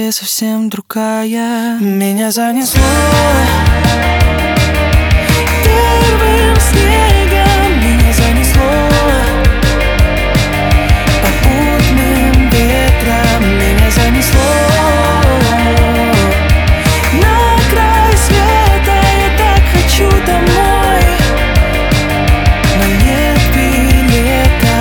ты совсем другая. Меня занесло первым снегом, меня занесло попутным ветром, меня занесло на край света. Я так хочу домой, но нет билета.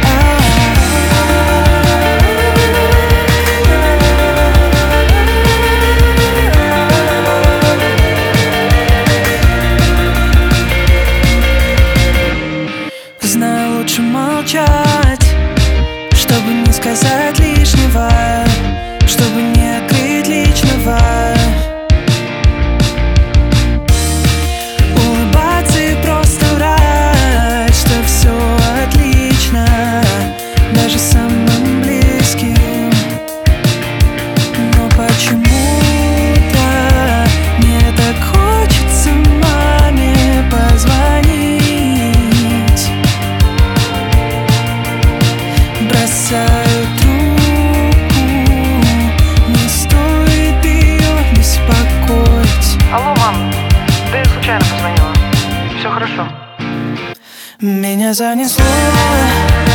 Знаю, лучше молчать, чтобы не сказать лишнего, чтобы не открыть личного. Улыбаться и просто врать, что все отлично, даже самым близким. Но почему-то мне так хочется маме позвонить. Бросаю трубку, не стоит ее беспокоить. Алло, мам, ты случайно позвонила? Все хорошо. Меня занесло